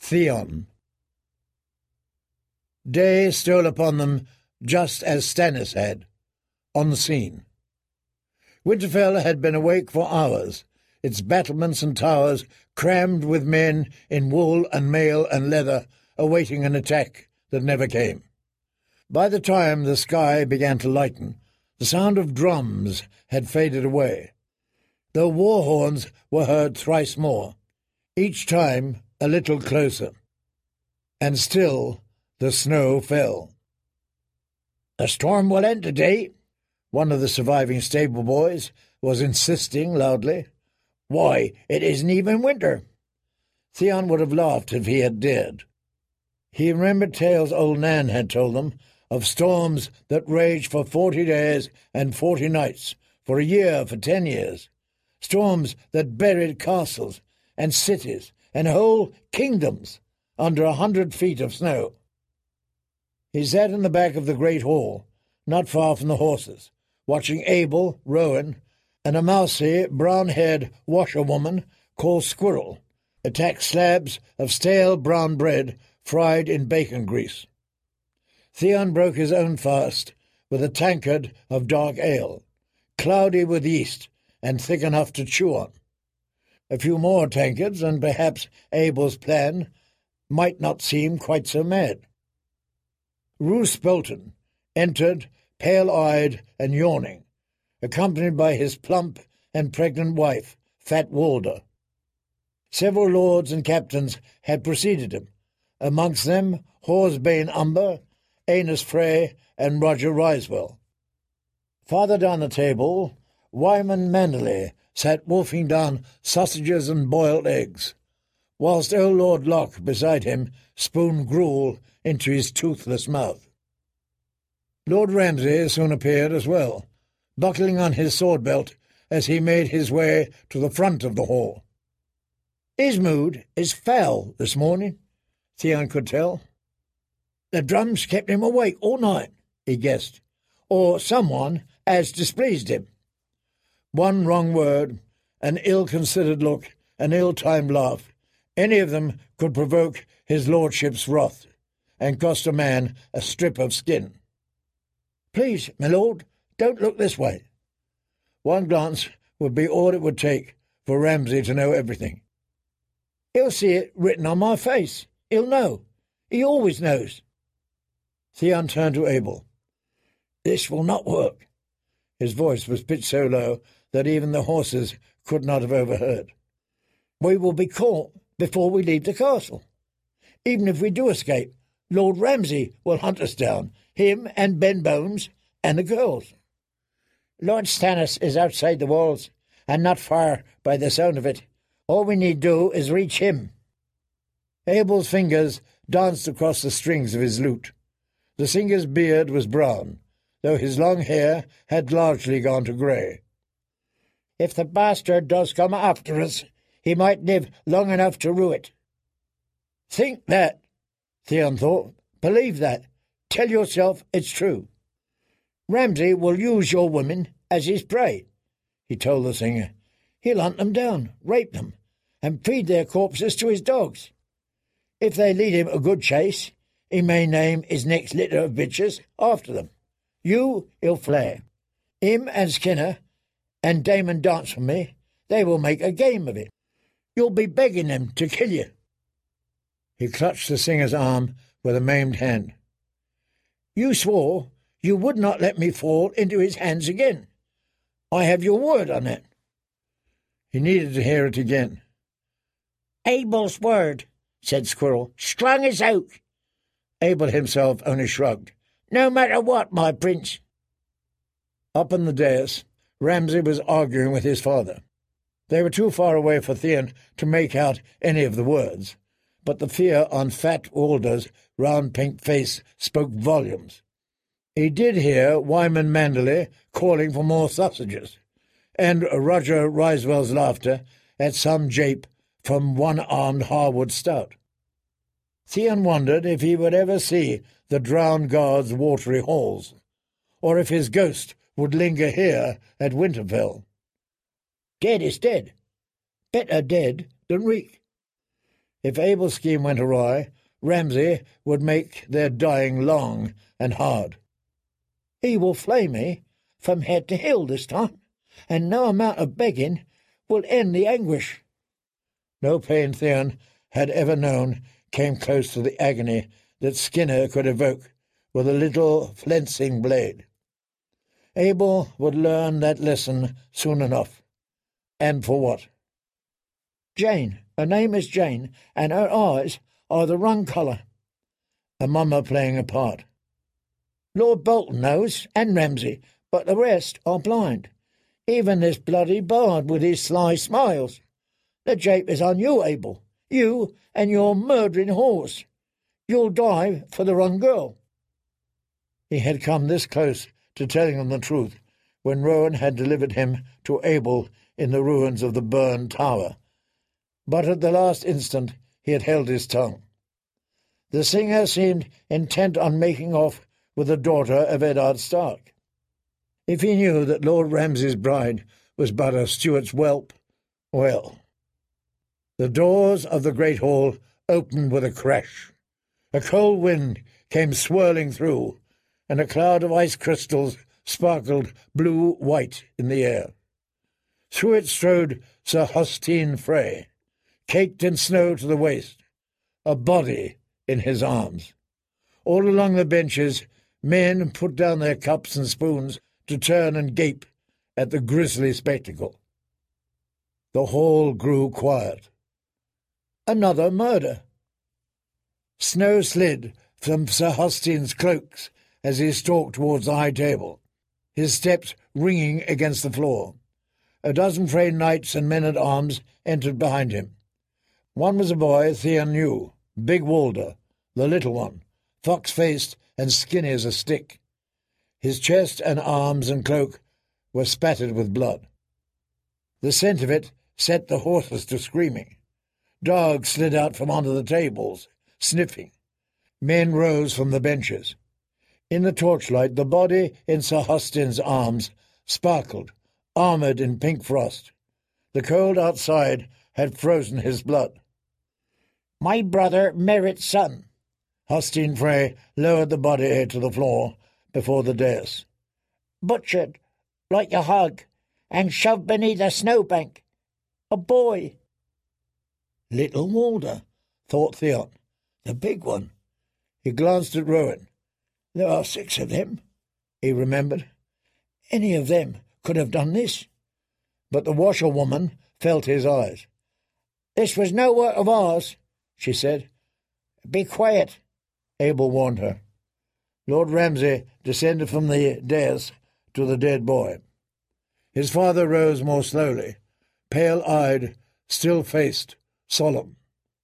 Theon. Day stole upon them just as Stannis had, on the scene. Winterfell had been awake for hours, its battlements and towers crammed with men in wool and mail and leather, awaiting an attack that never came. By the time the sky began to lighten, the sound of drums had faded away, though war horns were heard thrice more, each time a little closer. And still the snow fell. "The storm will end today," one of the surviving stable boys was insisting loudly. "Why, it isn't even winter." Theon would have laughed if he had dared. He remembered tales old Nan had told them of storms that raged for 40 days and 40 nights, for a year, for 10 years, storms that buried castles and cities and whole kingdoms under 100 feet of snow. He sat in the back of the great hall, not far from the horses, watching Abel, Rowan, and a mousy, brown-haired washerwoman called Squirrel attack slabs of stale brown bread fried in bacon grease. Theon broke his own fast with a tankard of dark ale, cloudy with yeast and thick enough to chew on. A few more tankards, and perhaps Abel's plan might not seem quite so mad. Roose Bolton entered, pale-eyed and yawning, accompanied by his plump and pregnant wife, Fat Walder. Several lords and captains had preceded him, amongst them Horsebane Umber, Aenus Frey, and Roger Risewell. Farther down the table, Wyman Manderley sat wolfing down sausages and boiled eggs, whilst old Lord Locke beside him spooned gruel into his toothless mouth. Lord Ramsay soon appeared as well, buckling on his sword-belt as he made his way to the front of the hall. "His mood is foul this morning," Theon could tell. "The drums kept him awake all night," he guessed, "or someone has displeased him." One wrong word, an ill-considered look, an ill-timed laugh, any of them could provoke his lordship's wrath, and cost a man a strip of skin. "Please, my lord, don't look this way." One glance would be all it would take for Ramsay to know everything. "He'll see it written on my face. He'll know. He always knows." Theon turned to Abel. "This will not work." His voice was pitched so low that even the horses could not have overheard. "We will be caught before we leave the castle. Even if we do escape, Lord Ramsay will hunt us down, him and Ben Bones and the girls. Lord Stannis is outside the walls, and not far by the sound of it. All we need do is reach him." Abel's fingers danced across the strings of his lute. The singer's beard was brown, though his long hair had largely gone to grey. "If the bastard does come after us, he might live long enough to rue it." "Think that," Theon thought. "Believe that. Tell yourself it's true. Ramsay will use your women as his prey," he told the singer. "He'll hunt them down, rape them, and feed their corpses to his dogs. If they lead him a good chase, he may name his next litter of bitches after them. You he'll flay. Him and Skinner and Daemon Dance for me, they will make a game of it. You'll be begging them to kill you." He clutched the singer's arm with a maimed hand. "You swore you would not let me fall into his hands again. I have your word on that." He needed to hear it again. "Abel's word," said Squirrel, "strong as oak." Abel himself only shrugged. "No matter what, my prince." Up on the dais, Ramsay was arguing with his father. They were too far away for Theon to make out any of the words, but the fear on Fat Walder's round pink face spoke volumes. He did hear Wyman Manderley calling for more sausages, and Roger Risewell's laughter at some jape from one-armed Harwood Stout. Theon wondered if he would ever see the drowned guard's watery halls, or if his ghost would linger here at Winterfell. Dead is dead. Better dead than weak. If Abel's scheme went awry, Ramsay would make their dying long and hard. "He will flay me from head to heel this time, and no amount of begging will end the anguish." No pain Theon had ever known came close to the agony that Skinner could evoke with a little flensing blade. Abel would learn that lesson soon enough. And for what? "Jane, her name is Jane, and her eyes are the wrong colour." A mummer playing a part. "Lord Bolton knows, and Ramsay, but the rest are blind. Even this bloody bard with his sly smiles. The jape is on you, Abel, you and your murdering horse. You'll die for the wrong girl." He had come this close to telling them the truth when Rowan had delivered him to Abel in the ruins of the burned tower, but at the last instant he had held his tongue. The singer seemed intent on making off with the daughter of Eddard Stark. If he knew that Lord Ramsay's bride was but a steward's whelp, well. The doors of the great hall opened with a crash. A cold wind came swirling through, and a cloud of ice crystals sparkled blue-white in the air. Through it strode Sir Hostine Frey, caked in snow to the waist, a body in his arms. All along the benches, men put down their cups and spoons to turn and gape at the grisly spectacle. The hall grew quiet. Another murder. Snow slid from Sir Hostine's cloaks as he stalked towards the high table, his steps ringing against the floor. A dozen Frey knights and men-at-arms entered behind him. One was a boy Theon knew, Big Walder, the little one, fox-faced and skinny as a stick. His chest and arms and cloak were spattered with blood. The scent of it set the horses to screaming. Dogs slid out from under the tables, sniffing. Men rose from the benches. In the torchlight, the body in Sir Hostine's arms sparkled, armoured in pink frost. The cold outside had frozen his blood. "My brother Merritt's son." Hostine Frey lowered the body to the floor before the dais. "Butchered like a hog and shoved beneath a snowbank. A boy." Little Walder, thought Theon. The big one. He glanced at Rowan. There are 6 of them, he remembered. Any of them could have done this. But the washerwoman felt his eyes. "This was no work of ours," she said. "Be quiet," Abel warned her. Lord Ramsay descended from the dais to the dead boy. His father rose more slowly, pale-eyed, still-faced, solemn.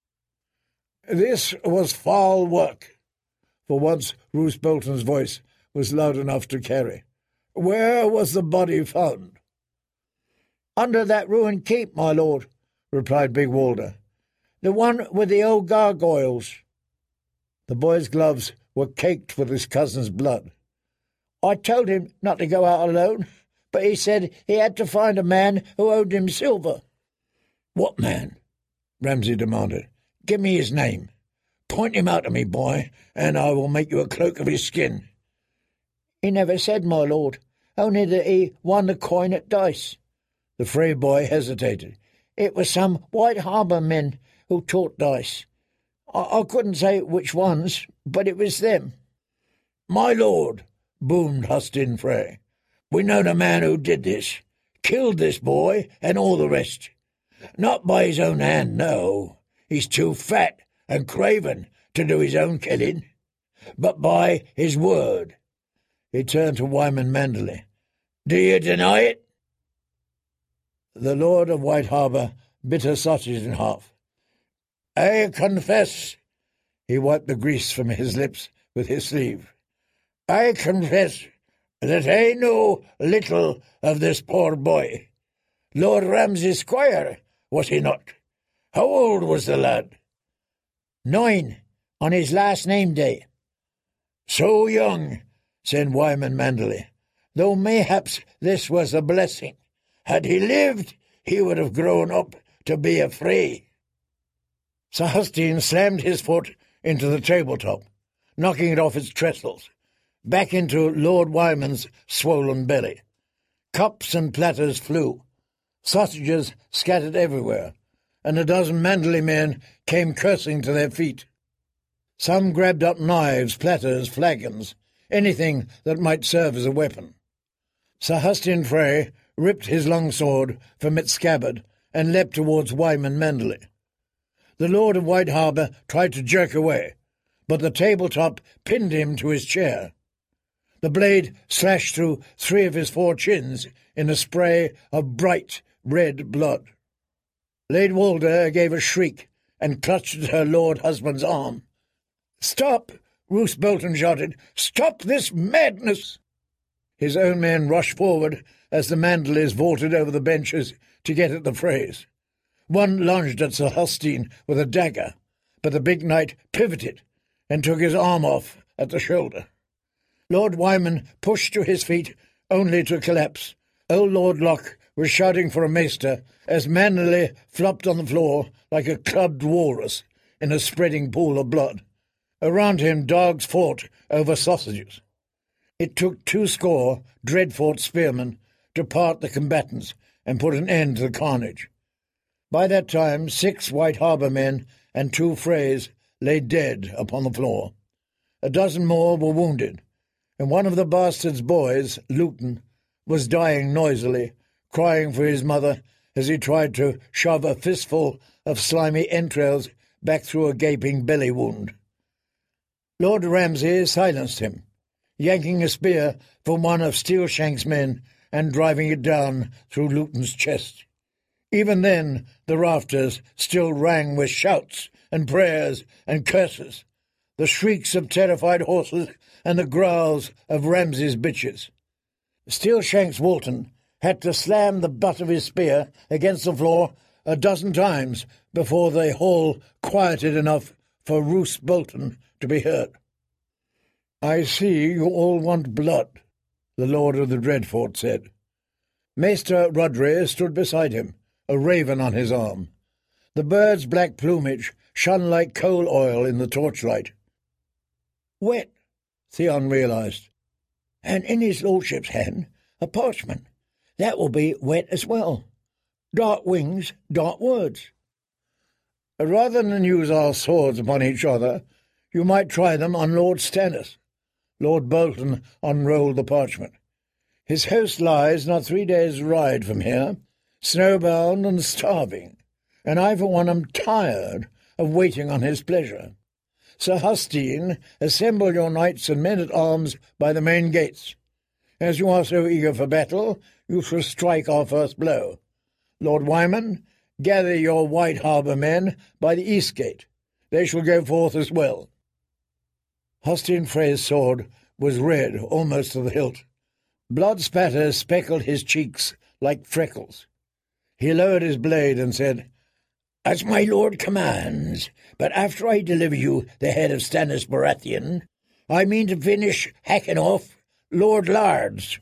"This was foul work." For once Roose Bolton's voice was loud enough to carry. "Where was the body found?" "Under that ruined keep, my lord," replied Big Walder. "The one with the old gargoyles." The boy's gloves were caked with his cousin's blood. "I told him not to go out alone, but he said he had to find a man who owed him silver." "What man?" Ramsay demanded. "Give me his name. Point him out to me, boy, and I will make you a cloak of his skin." "He never said, my lord, only that he won the coin at dice." The Frey boy hesitated. "It was some White Harbour men who taught dice. I couldn't say which ones, but it was them." "My lord," boomed Hostine Frey, "we know the man who did this, killed this boy and all the rest. Not by his own hand, no. He's too fat and craven to do his own killing, but by his word." He turned to Wyman Manderley. "Do you deny it?" The Lord of White Harbour bit a sausage in half. "I confess," he wiped the grease from his lips with his sleeve, "I confess that I know little of this poor boy. Lord Ramsay's squire, was he not? How old was the lad?" 9, on his last name day." "So young," said Wyman Manderley, "though mayhaps this was a blessing. Had he lived, he would have grown up to be a Frey." Sir Hustine slammed his foot into the tabletop, knocking it off its trestles, back into Lord Wyman's swollen belly. Cups and platters flew. Sausages scattered everywhere, and a dozen Manderley men came cursing to their feet. Some grabbed up knives, platters, flagons, anything that might serve as a weapon. Sir Hustine Frey ripped his long sword from its scabbard and leapt towards Wyman Manderley. The Lord of White Harbour tried to jerk away, but the tabletop pinned him to his chair. The blade slashed through 3 of his 4 chins in a spray of bright red blood. Lady Walder gave a shriek and clutched at her lord husband's arm. "Stop!" Roose Bolton shouted. "Stop this madness!" His own men rushed forward as the Manderleys vaulted over the benches to get at the Freys. One lunged at Sir Hustine with a dagger, but the big knight pivoted and took his arm off at the shoulder. Lord Wyman pushed to his feet only to collapse. Old Lord Locke was shouting for a maester as Manderley flopped on the floor like a clubbed walrus in a spreading pool of blood. Around him dogs fought over sausages. It took 20 Dreadfort spearmen to part the combatants and put an end to the carnage. By that time 6 White Harbour men and 2 Freys lay dead upon the floor. A dozen more were wounded, and one of the bastard's boys, Luton, was dying noisily, crying for his mother as he tried to shove a fistful of slimy entrails back through a gaping belly wound. Lord Ramsay silenced him, yanking a spear from one of Steelshank's men and driving it down through Luton's chest. Even then the rafters still rang with shouts and prayers and curses, the shrieks of terrified horses and the growls of Ramsay's bitches. Steelshank's Walton had to slam the butt of his spear against the floor a dozen times before the hall quieted enough for Roose Bolton to be heard. "I see you all want blood," the Lord of the Dreadfort said. Maester Rhodri stood beside him, a raven on his arm. The bird's black plumage shone like coal oil in the torchlight. "Wet," Theon realized. "And in his lordship's hand a parchment. That will be wet as well. Dark wings, dark words." "Rather than use our swords upon each other, you might try them on Lord Stannis." Lord Bolton unrolled the parchment. "His host lies not 3 days' ride from here, snowbound and starving, and I for one am tired of waiting on his pleasure. Sir Hustine, assemble your knights and men-at-arms by the main gates. As you are so eager for battle, you shall strike our first blow. Lord Wyman, gather your White Harbour men by the east gate. They shall go forth as well." Hustine Frey's sword was red almost to the hilt. Blood spatters speckled his cheeks like freckles. He lowered his blade and said, "As my lord commands, but after I deliver you the head of Stannis Baratheon, I mean to finish hacking off Lord Lards."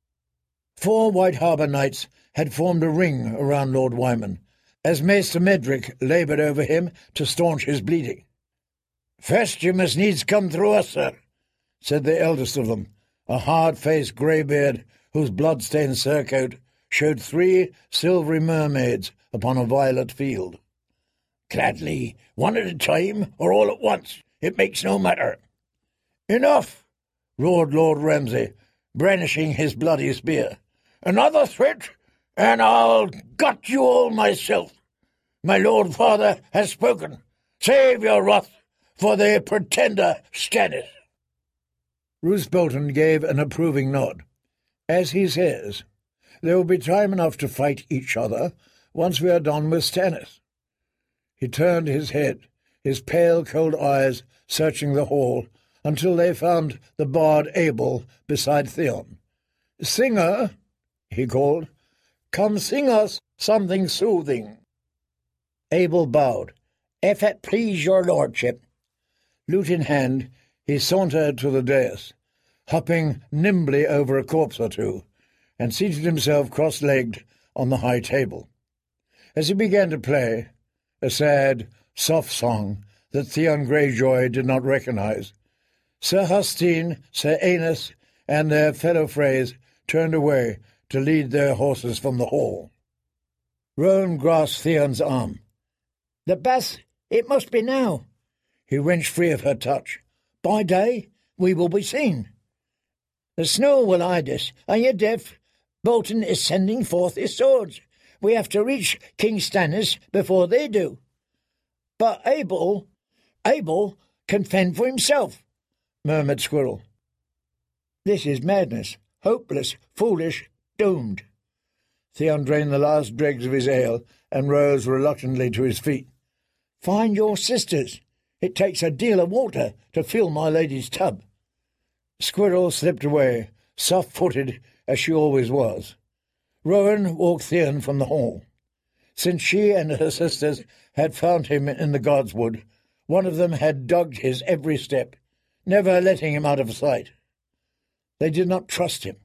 4 White Harbour knights had formed a ring around Lord Wyman, as Maester Medric laboured over him to staunch his bleeding. "First you must needs come through us, sir," said the eldest of them, a hard-faced greybeard whose blood-stained surcoat showed 3 silvery mermaids upon a violet field. "Gladly, one at a time or all at once, it makes no matter." "Enough!" roared Lord Ramsay, brandishing his bloody spear. "Another threat, and I'll gut you all myself. My lord father has spoken. Save your wrath for the pretender Stannis." Roose Bolton gave an approving nod. "As he says, there will be time enough to fight each other once we are done with Stannis." He turned his head, his pale, cold eyes searching the hall until they found the bard Abel beside Theon. "Singer," he called, "come sing us something soothing." Abel bowed. "If it please your lordship." Lute in hand, he sauntered to the dais, hopping nimbly over a corpse or two, and seated himself cross-legged on the high table. As he began to play, a sad, soft song that Theon Greyjoy did not recognize. Sir Hustine, Sir Aenus, and their fellow Freys turned away to lead their horses from the hall. Rowan grasped Theon's arm. "The bath, it must be now." He wrenched free of her touch. "By day we will be seen. The snow will hide us. Are you deaf? Bolton is sending forth his swords. We have to reach King Stannis before they do. But Abel can fend for himself," murmured Squirrel. "This is madness. Hopeless, foolish, doomed." Theon drained the last dregs of his ale and rose reluctantly to his feet. "Find your sisters. It takes a deal of water to fill my lady's tub." Squirrel slipped away, soft-footed as she always was. Rowan walked Theon from the hall. Since she and her sisters had found him in the Godswood, one of them had dogged his every step, never letting him out of sight. They did not trust him.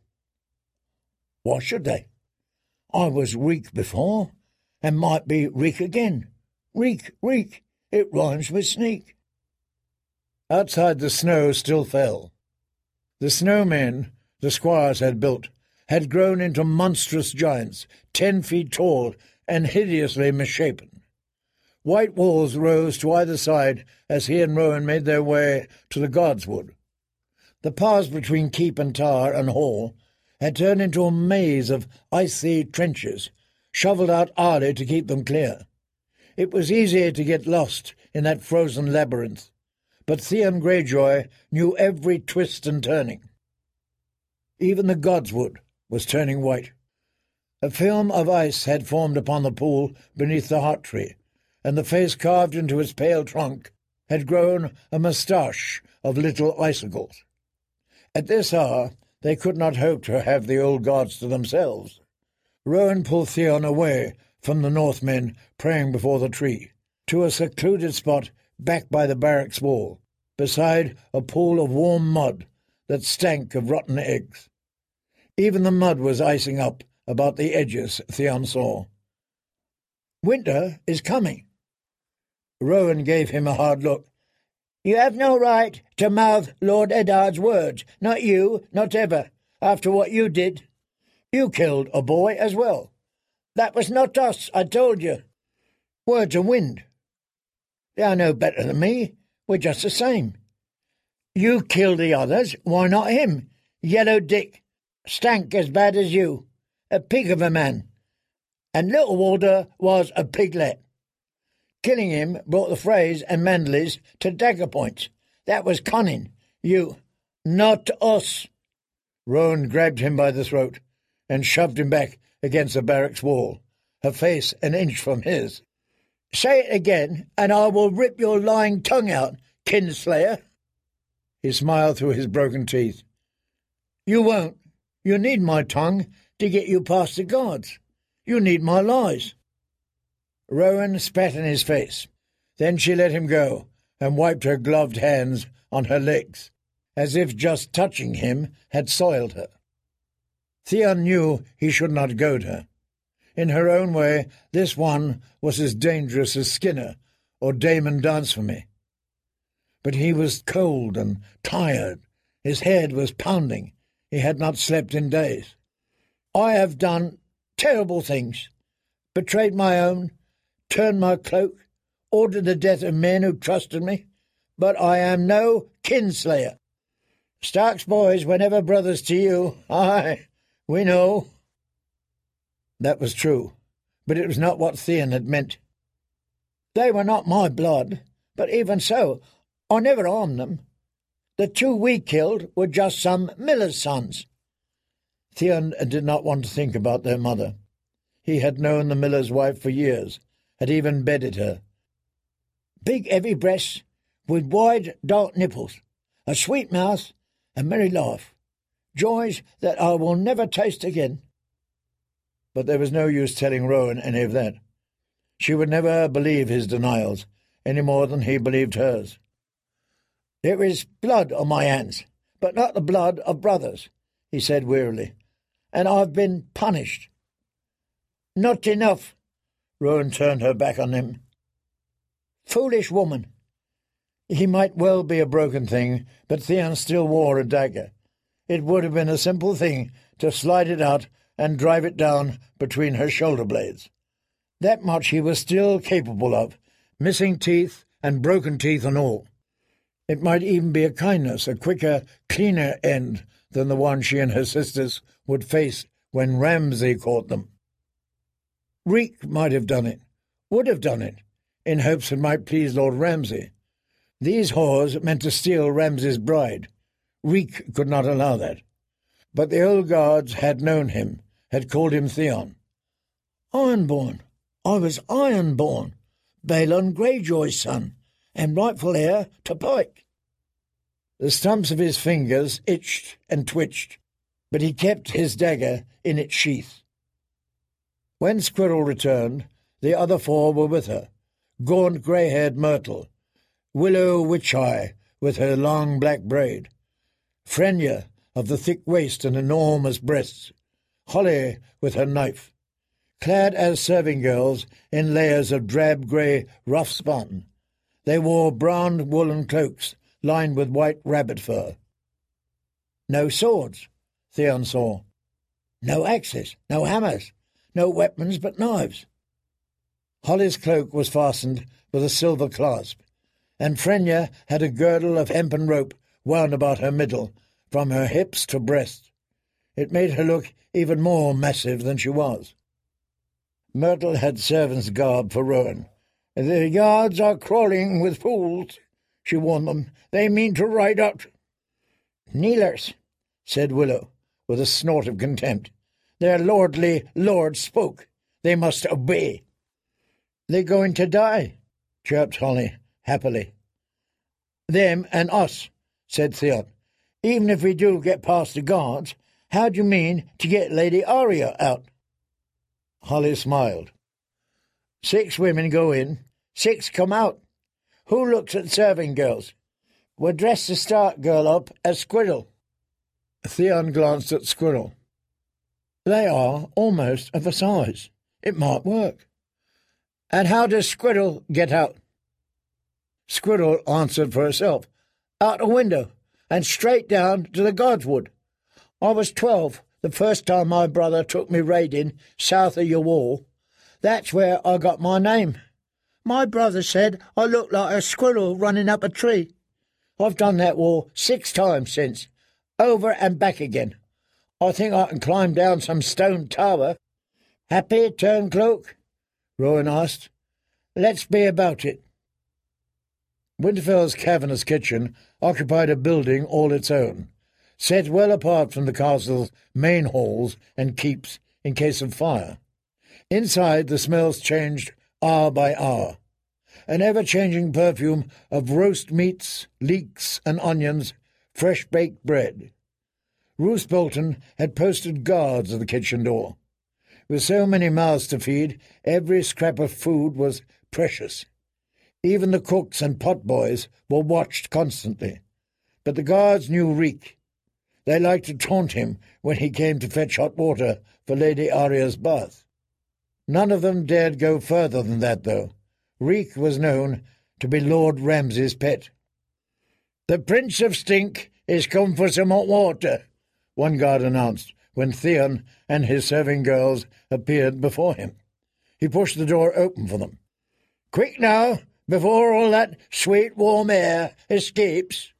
Why should they? I was Reek before, and might be Reek again. Reek, Reek, it rhymes with sneak. Outside the snow still fell. The snowmen the squires had built had grown into monstrous giants, 10 feet tall and hideously misshapen. White walls rose to either side as he and Rowan made their way to the Godswood. The paths between keep and tower and hall had turned into a maze of icy trenches, shovelled out hourly to keep them clear. It was easy to get lost in that frozen labyrinth, but Theon Greyjoy knew every twist and turning. Even the Godswood was turning white. A film of ice had formed upon the pool beneath the heart tree, and the face carved into its pale trunk had grown a moustache of little icicles. At this hour they could not hope to have the old gods to themselves. Rowan pulled Theon away from the Northmen praying before the tree, to a secluded spot back by the barracks wall, beside a pool of warm mud that stank of rotten eggs. Even the mud was icing up about the edges, Theon saw. "Winter is coming." Rowan gave him a hard look. "You have no right to mouth Lord Eddard's words. Not you, not ever, after what you did. You killed a boy as well. That was not us, I told you. Words are wind. They are no better than me. We're just the same. You killed the others, why not him? Yellow Dick stank as bad as you, a pig of a man. And Little Walter was a piglet. Killing him brought the Freys and Manderleys to dagger points. That was cunning. You, not us." Rowan grabbed him by the throat and shoved him back against the barracks wall, her face an inch from his. "Say it again, and I will rip your lying tongue out, kinslayer." He smiled through his broken teeth. "You won't. You need my tongue to get you past the guards. You need my lies." Rowan spat in his face. Then she let him go and wiped her gloved hands on her legs, as if just touching him had soiled her. Theon knew he should not goad her. In her own way, this one was as dangerous as Skinner or Damon Dance-for-Me. But he was cold and tired. His head was pounding. He had not slept in days. "I have done terrible things. Betrayed my own, turned my cloak, ordered the death of men who trusted me. But I am no kinslayer. Stark's boys were never brothers to you. Aye, we know." That was true, but it was not what Theon had meant. "They were not my blood, but even so, I never harmed them. The 2 we killed were just some miller's sons." Theon did not want to think about their mother. He had known the miller's wife for years, had even bedded her. Big heavy breasts with wide dark nipples, a sweet mouth, a merry laugh, joys that I will never taste again. But there was no use telling Rowan any of that. She would never believe his denials, any more than he believed hers. "There is blood on my hands, but not the blood of brothers," he said wearily, "and I've been punished." "Not enough." Rowan turned her back on him. Foolish woman. He might well be a broken thing, but Theon still wore a dagger. It would have been a simple thing to slide it out and drive it down between her shoulder blades. That much he was still capable of, missing teeth and broken teeth and all. It might even be a kindness, a quicker, cleaner end than the one she and her sisters would face when Ramsay caught them. Reek might have done it, would have done it, in hopes it might please Lord Ramsay. These whores meant to steal Ramsay's bride. Reek could not allow that. But the old guards had known him, had called him Theon. Ironborn. I was Ironborn, Balon Greyjoy's son, and rightful heir to Pike. The stumps of his fingers itched and twitched, but he kept his dagger in its sheath. When Squirrel returned, the other four were with her, gaunt grey-haired Myrtle, Willow Witch-Eye with her long black braid, Frenya of the thick waist and enormous breasts, Holly with her knife, clad as serving girls in layers of drab grey rough spun. They wore brown woolen cloaks lined with white rabbit fur. No swords, Theon saw. No axes, no hammers, no weapons but knives. Holly's cloak was fastened with a silver clasp, and Frenya had a girdle of hempen rope wound about her middle, from her hips to breast. It made her look even more massive than she was. Myrtle had servant's garb for Rowan. "The guards are crawling with fools," she warned them. "They mean to ride out." "Kneelers," said Willow, with a snort of contempt. "Their lordly lord spoke. They must obey." "They're going to die," chirped Holly happily. "Them and us," said Theon. "Even if we do get past the guards, how do you mean to get Lady Arya out?" Holly smiled. 6 women go in, 6 come out. Who looks at serving girls? We'll dress the Stark girl up as Squirrel." Theon glanced at Squirrel. "They are almost of a size. It might work." "And how does Squirrel get out?" Squirrel answered for herself. "Out a window, and straight down to the Godswood. I was 12 the first time my brother took me raiding south of your wall. That's where I got my name. My brother said I looked like a squirrel running up a tree. I've done that wall 6 times since, over and back again. I think I can climb down some stone tower." "Happy, Turncloak?" Rowan asked. "Let's be about it." Winterfell's cavernous kitchen occupied a building all its own, set well apart from the castle's main halls and keeps in case of fire. Inside, the smells changed hour by hour. An ever-changing perfume of roast meats, leeks and onions, fresh-baked bread. Roose Bolton had posted guards at the kitchen door. With so many mouths to feed, every scrap of food was precious. Even the cooks and potboys were watched constantly. But the guards knew Reek. They liked to taunt him when he came to fetch hot water for Lady Arya's bath. None of them dared go further than that, though. Reek was known to be Lord Ramsay's pet. "The Prince of Stink is come for some hot water," one guard announced when Theon and his serving girls appeared before him. He pushed the door open for them. "Quick now, before all that sweet warm air escapes."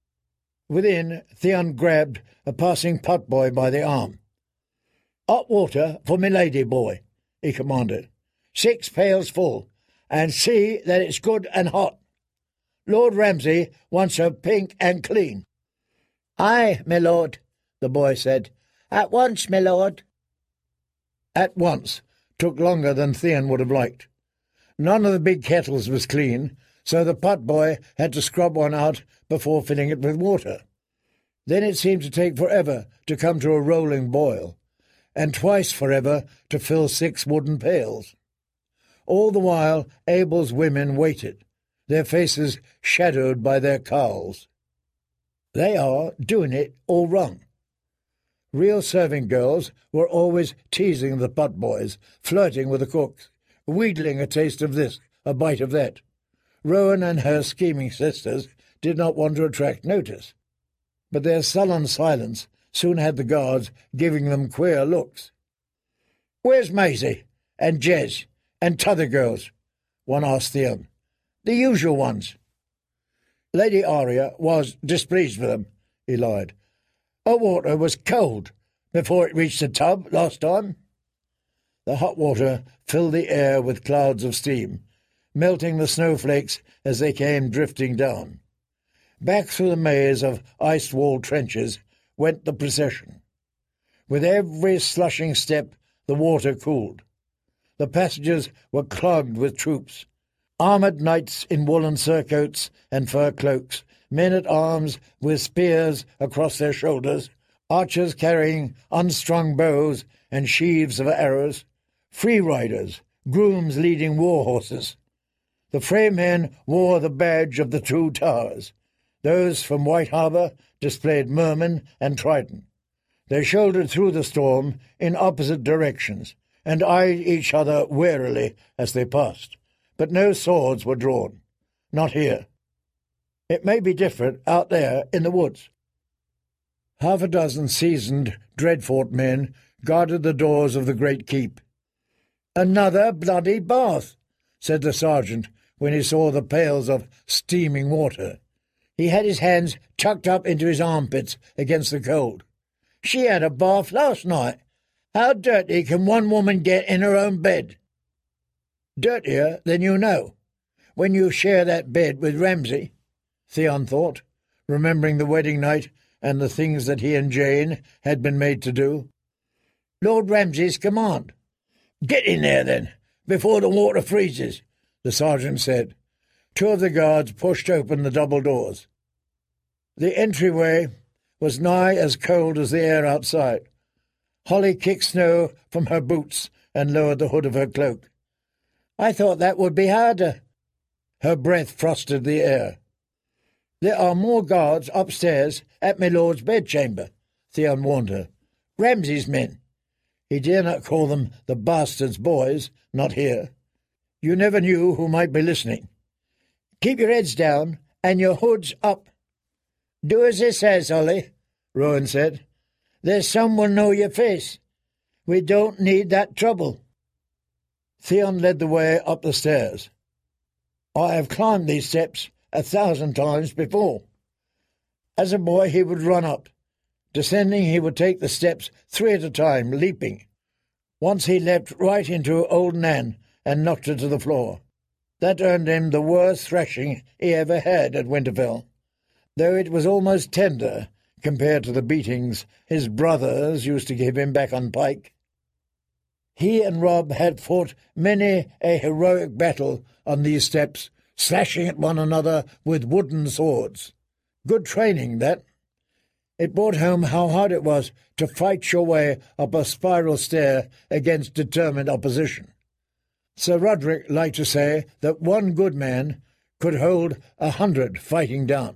Within, Theon grabbed a passing potboy by the arm. "Hot water for my lady, boy," he commanded. 6 pails full, and see that it's good and hot. Lord Ramsay wants her pink and clean." "Aye, my lord," the boy said. "At once, my lord." At once took longer than Theon would have liked. None of the big kettles was clean, so the potboy had to scrub one out before filling it with water. Then it seemed to take forever to come to a rolling boil, and twice forever to fill 6 wooden pails. All the while Abel's women waited, their faces shadowed by their cowls. They are doing it all wrong. Real serving girls were always teasing the potboys, flirting with the cooks, wheedling a taste of this, a bite of that. Rowan and her scheming sisters did not want to attract notice, but their sullen silence soon had the guards giving them queer looks. "Where's Maisie, and Jez, and t'other girls?" one asked Theon. "The usual ones." Lady Arya was displeased with them, he lied. "Her water was cold before it reached the tub last time." The hot water filled the air with clouds of steam, melting the snowflakes as they came drifting down. Back through the maze of ice-walled trenches went the procession. With every slushing step the water cooled. The passages were clogged with troops, armoured knights in woollen surcoats and fur cloaks, men-at-arms with spears across their shoulders, archers carrying unstrung bows and sheaves of arrows, free riders, grooms leading war horses. The Freymen wore the badge of the two towers. Those from White Harbour displayed Merman and Triton. They shouldered through the storm in opposite directions, and eyed each other warily as they passed. But no swords were drawn. Not here. It may be different out there in the woods. Half a dozen seasoned Dreadfort men guarded the doors of the great keep. "Another bloody bath," said the sergeant when he saw the pails of steaming water. He had his hands tucked up into his armpits against the cold. "She had a bath last night. How dirty can one woman get in her own bed?" "Dirtier than you know, when you share that bed with Ramsay," Theon thought, remembering the wedding night and the things that he and Jane had been made to do. "Lord Ramsay's command." "Get in there, then, before the water freezes," the sergeant said. Two of the guards pushed open the double doors. The entryway was nigh as cold as the air outside. Holly kicked snow from her boots and lowered the hood of her cloak. "I thought that would be harder." Her breath frosted the air. "There are more guards upstairs at my lord's bedchamber," Theon warned her. "Ramsay's men." He dare not call them the bastards' boys, not here. You never knew who might be listening. "Keep your heads down and your hoods up." "Do as he says, Holly," Rowan said. "There's someone know your face. We don't need that trouble." Theon led the way up the stairs. "I have climbed these steps 1,000 times before." As a boy he would run up. Descending he would take the steps 3 at a time, leaping. Once he leapt right into old Nan and knocked her to the floor. That earned him the worst thrashing he ever had at Winterfell, though it was almost tender compared to the beatings his brothers used to give him back on Pike. He and Robb had fought many a heroic battle on these steps, slashing at one another with wooden swords. Good training, that. It brought home how hard it was to fight your way up a spiral stair against determined opposition. Sir Roderick liked to say that one good man could hold 100 fighting down.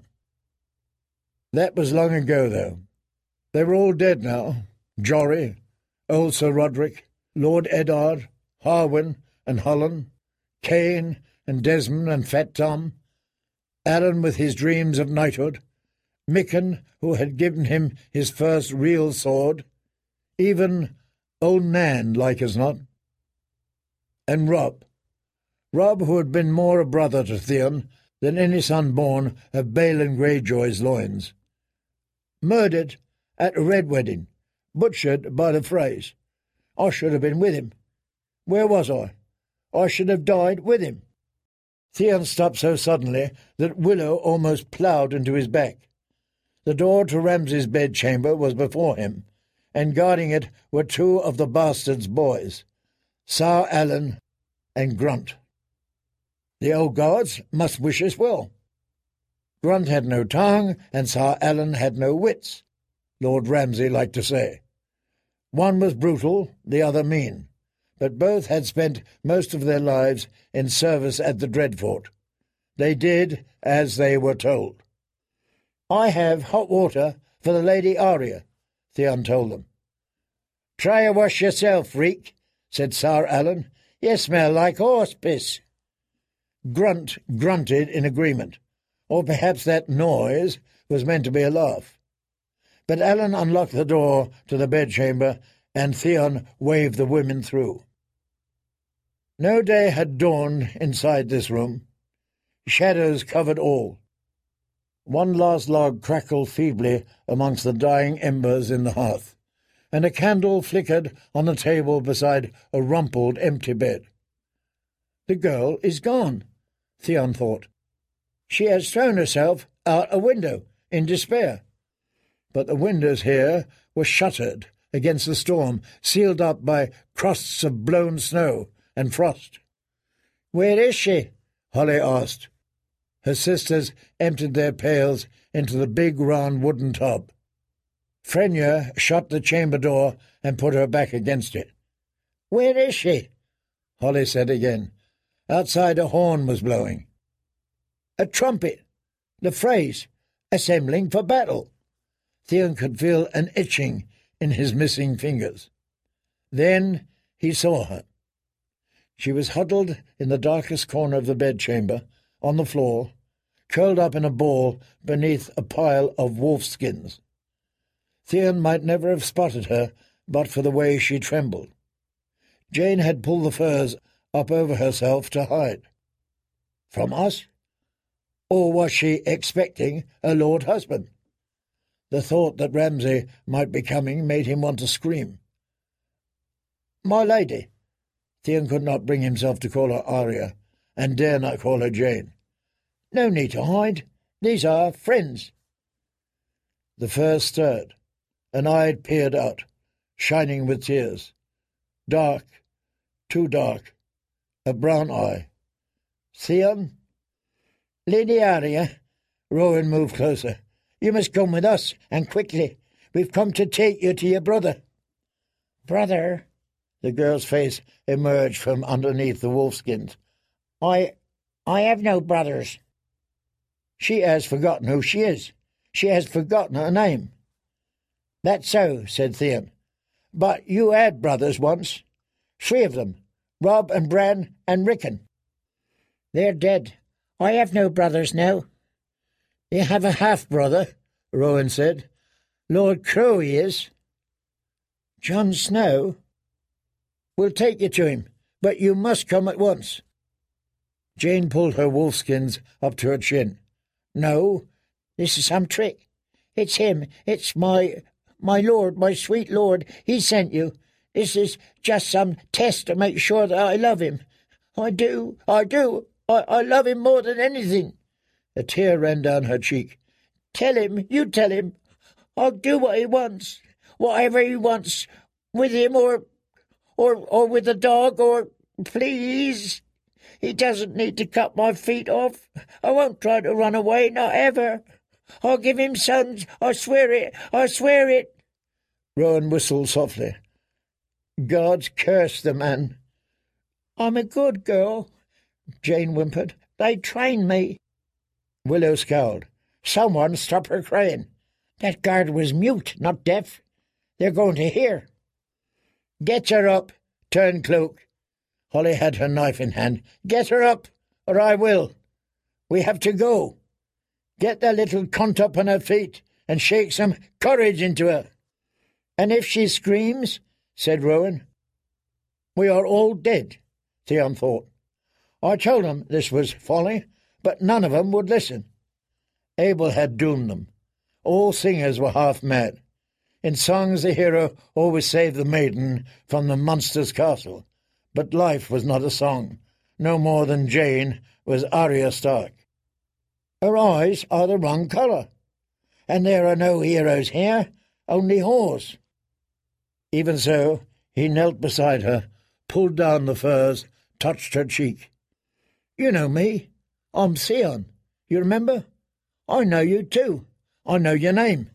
That was long ago, though. They were all dead now. Jory, old Sir Roderick, Lord Eddard, Harwin and Holland, Cain and Desmond and Fat Tom, Alan with his dreams of knighthood, Micken, who had given him his first real sword, even old Nan, like as not. And Robb, who had been more a brother to Theon than any son born of Balin Greyjoy's loins. Murdered at a red wedding, butchered by the Freys. I should have been with him. Where was I? I should have died with him. Theon stopped so suddenly that Willow almost ploughed into his back. The door to Ramsay's bedchamber was before him, and guarding it were 2 of the bastards' boys, Sir Alan and Grunt. The old guards must wish us well. Grunt had no tongue, and Sir Alan had no wits, Lord Ramsay liked to say. One was brutal, the other mean, but both had spent most of their lives in service at the Dreadfort. They did as they were told. "I have hot water for the Lady Arya," Theon told them. "Try a wash yourself, freak," said Sir Alan. "You smell like horse piss." grunt grunted in agreement, or perhaps that noise was meant to be a laugh. But Alan unlocked the door to the bedchamber, and Theon waved the women through. No day had dawned inside this room. Shadows covered all. One last log crackled feebly amongst the dying embers in the hearth, and a candle flickered on the table beside a rumpled, empty bed. "The girl is gone," Theon thought. "She has thrown herself out a window in despair." But the windows here were shuttered against the storm, sealed up by crusts of blown snow and frost. "Where is she?" Holly asked. Her sisters emptied their pails into the big round wooden tub. Frenya shut the chamber door and put her back against it. "Where is she?" Holly said again. Outside a horn was blowing. A trumpet, the phrase, "assembling for battle." Theon could feel an itching in his missing fingers. Then he saw her. She was huddled in the darkest corner of the bedchamber, on the floor, curled up in a ball beneath a pile of wolf-skins. Theon might never have spotted her but for the way she trembled. Jane had pulled the furs up over herself to hide. From us? Or was she expecting a lord husband? The thought that Ramsay might be coming made him want to scream. "My lady." Theon could not bring himself to call her Arya, and dare not call her Jane. "No need to hide. These are friends." The furs stirred. An eye peered out, shining with tears. Dark, too dark, a brown eye. "Theon?" "Lady Arya." Rowan moved closer. "You must come with us, and quickly. We've come to take you to your brother." "Brother?" The girl's face emerged from underneath the wolfskins. I have no brothers." "She has forgotten who she is. She has forgotten her name." "That's so," said Theon. "But you had brothers once. 3 of them, Robb and Bran and Rickon." "They're dead. I have no brothers now." "You have a half-brother," Rowan said. "Lord Crow he is." "Jon Snow?" "We'll take you to him, but you must come at once." Jane pulled her wolfskins up to her chin. "No, this is some trick. It's him. It's my lord, my sweet lord. He sent you. This is just some test to make sure that I love him. I do. I love him more than anything." A tear ran down her cheek. "Tell him, you tell him. I'll do what he wants, whatever he wants, with him or with the dog, or please. He doesn't need to cut my feet off. I won't try to run away, not ever. I'll give him sons, I swear it, I swear it." Rowan whistled softly. "God's curse the man." "I'm a good girl," Jane whimpered. "They trained me." Willow scowled. "Someone stop her crying. That guard was mute, not deaf. They're going to hear." "Get her up, Turncloak." Holly had her knife in hand. "Get her up, or I will. We have to go. Get the little cunt up on her feet and shake some courage into her." "And if she screams," said Rowan. "We are all dead," Theon thought. I told them this was folly, but none of them would listen. Abel had doomed them. All singers were half mad. In songs the hero always saved the maiden from the monster's castle, but life was not a song, no more than Jane was Arya Stark. Her eyes are the wrong colour, and there are no heroes here, only whores. Even so, he knelt beside her, pulled down the furs, touched her cheek. "You know me. I'm Theon. You remember? I know you too. I know your name."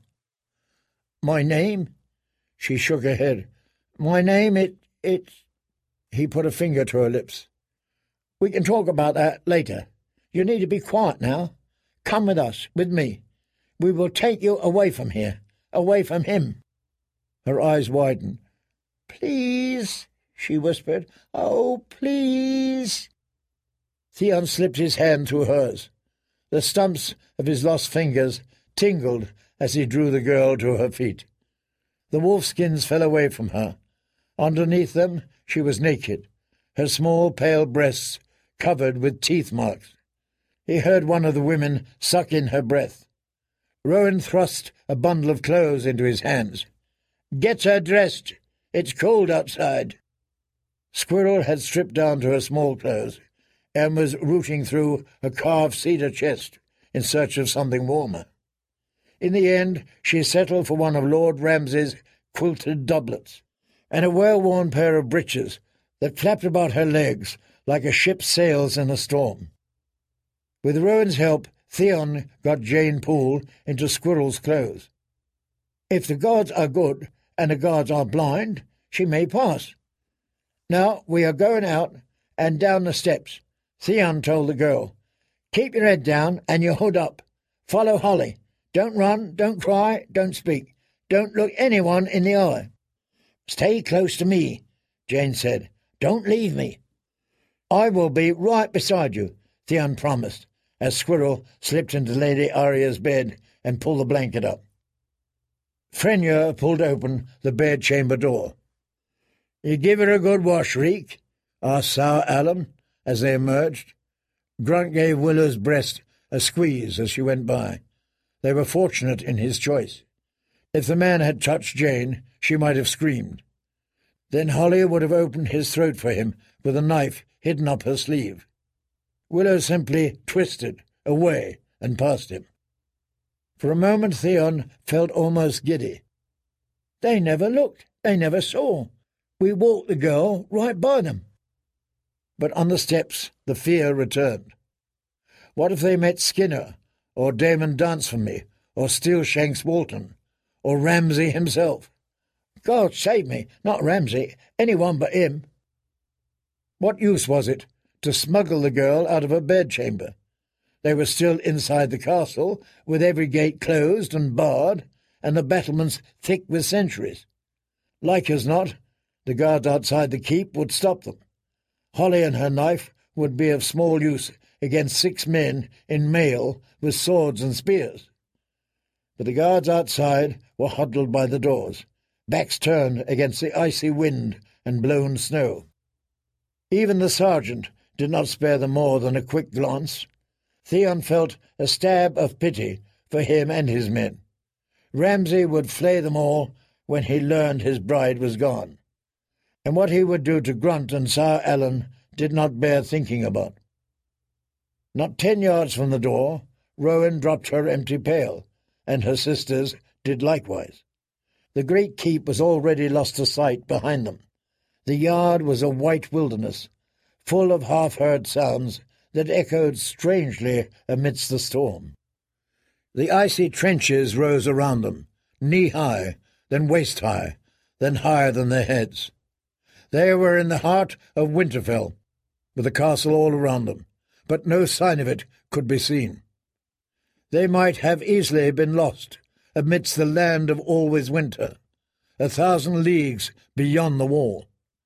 "My name?" She shook her head. "My name, it's—" He put a finger to her lips. "We can talk about that later. You need to be quiet now. Come with us, with me. We will take you away from here, away from him." Her eyes widened. "Please," she whispered. "Oh, please." Theon slipped his hand through hers. The stumps of his lost fingers tingled as he drew the girl to her feet. The wolfskins fell away from her. Underneath them she was naked, her small pale breasts covered with teeth marks. He heard one of the women suck in her breath. Rowan thrust a bundle of clothes into his hands. "Get her dressed. It's cold outside." Squirrel had stripped down to her small clothes and was rooting through a carved cedar chest in search of something warmer. In the end, she settled for one of Lord Ramsay's quilted doublets and a well-worn pair of breeches that flapped about her legs like a ship's sails in a storm. With Rowan's help, Theon got Jane Poole into Squirrel's clothes. If the gods are good and the gods are blind, she may pass. "Now we are going out and down the steps," Theon told the girl. "Keep your head down and your hood up. Follow Holly. Don't run, don't cry, don't speak. Don't look anyone in the eye." "Stay close to me," Jane said. "Don't leave me." "I will be right beside you," Theon promised, as Squirrel slipped into Lady Arya's bed and pulled the blanket up. Frenya pulled open the bedchamber door. "You give her a good wash, Reek?" asked Sir Alan as they emerged. Grunt gave Willow's breast a squeeze as she went by. They were fortunate in his choice. If the man had touched Jane, she might have screamed. Then Holly would have opened his throat for him with a knife hidden up her sleeve. Willow simply twisted away and past him. For a moment Theon felt almost giddy. They never looked, they never saw. We walked the girl right by them. But on the steps the fear returned. What if they met Skinner, or Damon Dance-for-me, or Steelshanks Walton, or Ramsay himself? God save me, not Ramsay, anyone but him. What use was it to smuggle the girl out of her bedchamber? They were still inside the castle, with every gate closed and barred, and the battlements thick with sentries. Like as not, the guards outside the keep would stop them. Holly and her knife would be of small use against 6 men in mail with swords and spears. But the guards outside were huddled by the doors, backs turned against the icy wind and blown snow. Even the sergeant did not spare them more than a quick glance. Theon felt a stab of pity for him and his men. Ramsay would flay them all when he learned his bride was gone. And what he would do to Grunt and Sir Alan did not bear thinking about. Not 10 yards from the door, Rowan dropped her empty pail, and her sisters did likewise. The great keep was already lost to sight behind them. The yard was a white wilderness, full of half-heard sounds that echoed strangely amidst the storm. The icy trenches rose around them, knee-high, then waist-high, then higher than their heads. They were in the heart of Winterfell, with the castle all around them, but no sign of it could be seen. They might have easily been lost amidst the land of always winter, 1,000 leagues beyond the wall.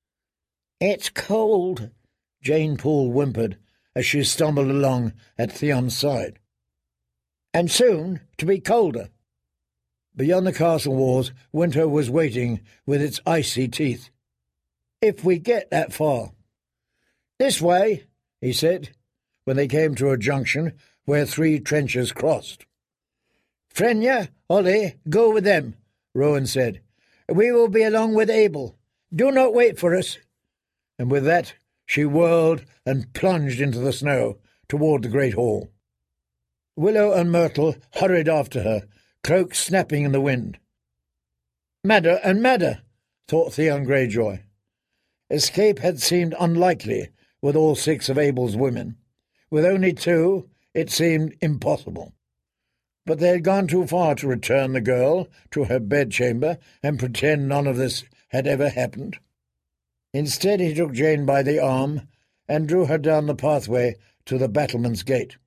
"It's cold," Jane Poole whimpered as she stumbled along at Theon's side. "And soon to be colder." Beyond the castle walls, winter was waiting with its icy teeth. "If we get that far." "This way," he said, when they came to a junction where 3 trenches crossed. "Frenya, Holly, go with them," Rowan said. "We will be along with Abel. Do not wait for us." And with that she whirled and plunged into the snow toward the great hall. Willow and Myrtle hurried after her, cloaks snapping in the wind. Madder and madder, thought Theon Greyjoy. Escape had seemed unlikely with all 6 of Abel's women. With only 2, it seemed impossible. But they had gone too far to return the girl to her bedchamber and pretend none of this had ever happened. Instead he took Jane by the arm and drew her down the pathway to the battlement's gate.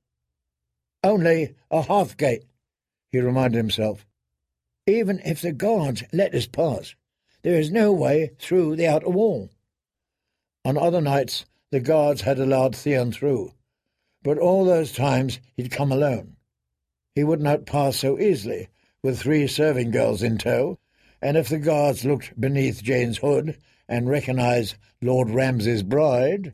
"Only a half-gate," he reminded himself. "Even if the guards let us pass, there is no way through the outer wall." On other nights the guards had allowed Theon through, but all those times he'd come alone. He would not pass so easily with 3 serving girls in tow, and if the guards looked beneath Jane's hood and recognized Lord Ramsay's bride.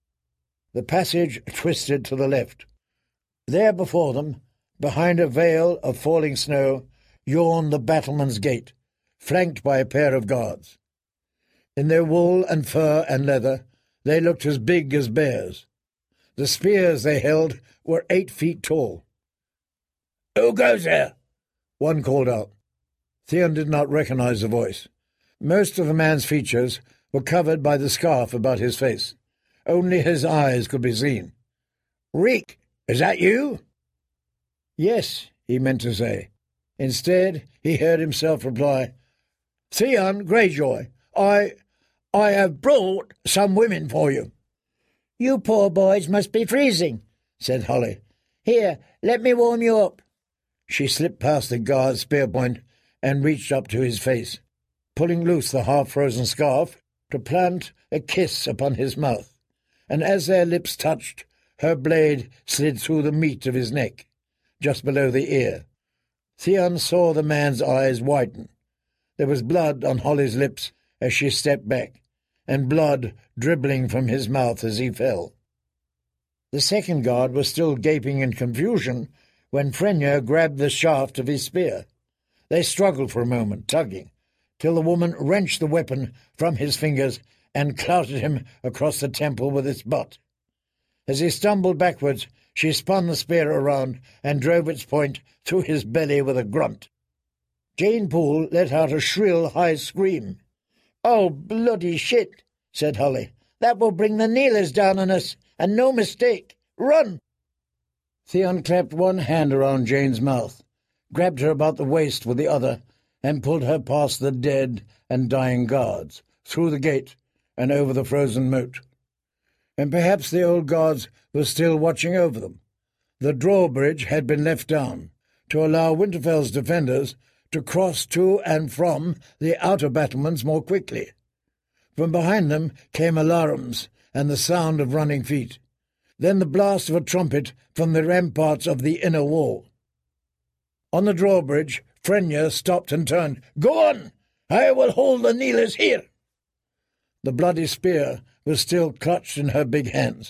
The passage twisted to the left. There before them, behind a veil of falling snow, yawned the battlemen's gate, flanked by a pair of guards. In their wool and fur and leather, they looked as big as bears. The spears they held were 8 feet tall. "Who goes there?" one called out. Theon did not recognize the voice. Most of the man's features were covered by the scarf about his face. Only his eyes could be seen. "Reek, is that you?" "Yes," he meant to say. Instead, he heard himself reply, "Theon Greyjoy, I have brought some women for you." "You poor boys must be freezing," said Holly. "Here, let me warm you up." She slipped past the guard's spear point and reached up to his face, pulling loose the half-frozen scarf to plant a kiss upon his mouth, and as their lips touched, her blade slid through the meat of his neck, just below the ear. Theon saw the man's eyes widen. There was blood on Holly's lips as she stepped back, and blood dribbling from his mouth as he fell. The second guard was still gaping in confusion when Frenya grabbed the shaft of his spear. They struggled for a moment, tugging, till the woman wrenched the weapon from his fingers and clouted him across the temple with its butt. As he stumbled backwards, she spun the spear around and drove its point through his belly with a grunt. Jane Poole let out a shrill, high scream. "Oh, bloody shit," said Holly. "That will bring the Neelers down on us, and no mistake. Run!" Theon clapped one hand around Jane's mouth, grabbed her about the waist with the other, and pulled her past the dead and dying guards, through the gate and over the frozen moat. And perhaps the old guards were still watching over them. The drawbridge had been left down to allow Winterfell's defenders to cross to and from the outer battlements more quickly. From behind them came alarums and the sound of running feet, then the blast of a trumpet from the ramparts of the inner wall. On the drawbridge, Frenya stopped and turned. "Go on! I will hold the Neelers here!" The bloody spear was still clutched in her big hands.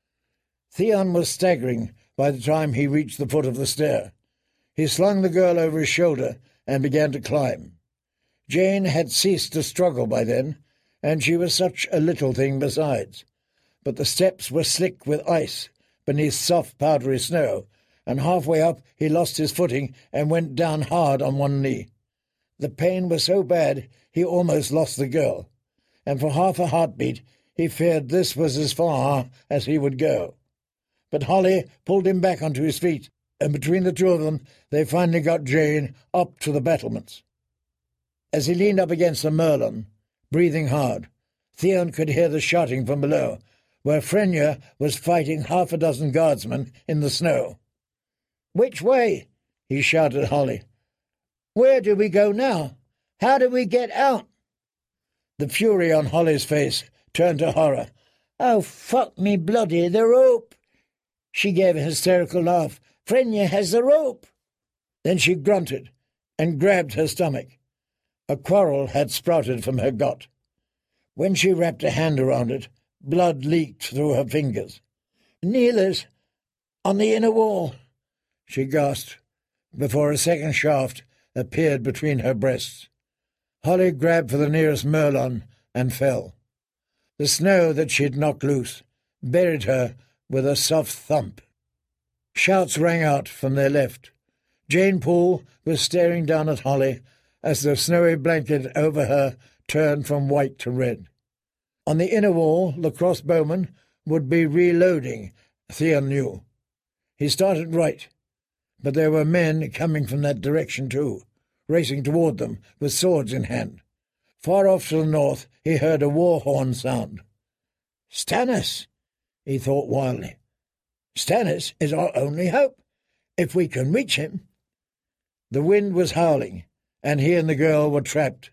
Theon was staggering by the time he reached the foot of the stair. He slung the girl over his shoulder and began to climb. Jane had ceased to struggle by then, and she was such a little thing besides. But the steps were slick with ice beneath soft powdery snow, and halfway up he lost his footing and went down hard on one knee. The pain was so bad he almost lost the girl, and for half a heartbeat he feared this was as far as he would go. But Holly pulled him back onto his feet, and between the two of them they finally got Jane up to the battlements. As he leaned up against the merlon, breathing hard, Theon could hear the shouting from below, where Frenya was fighting 6 guardsmen in the snow. "Which way?" he shouted at Holly. "Where do we go now? How do we get out?" The fury on Holly's face turned to horror. "Oh, fuck me bloody, the rope!" She gave a hysterical laugh. "Frenya has the rope!" Then she grunted and grabbed her stomach. A quarrel had sprouted from her gut. When she wrapped a hand around it, blood leaked through her fingers. "Neelers, on the inner wall," she gasped, before a second shaft appeared between her breasts. Holly grabbed for the nearest merlon and fell. The snow that she had knocked loose buried her with a soft thump. Shouts rang out from their left. Jane Poole was staring down at Holly as the snowy blanket over her turned from white to red. On the inner wall, the crossbowman would be reloading, Theon knew. He started right, but there were men coming from that direction too, racing toward them with swords in hand. Far off to the north he heard a war horn sound. "Stannis," he thought wildly. "Stannis is our only hope, if we can reach him." The wind was howling, and he and the girl were trapped.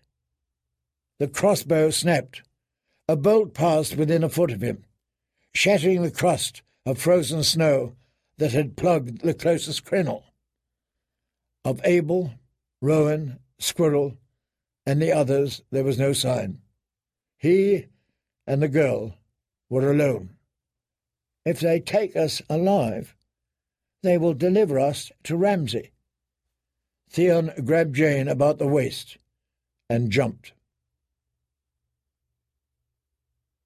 The crossbow snapped. A bolt passed within a foot of him, shattering the crust of frozen snow that had plugged the closest crenel. Of Abel, Rowan, Squirrel, and the others there was no sign. He and the girl were alone. If they take us alive, they will deliver us to Ramsay. Theon grabbed Jane about the waist and jumped.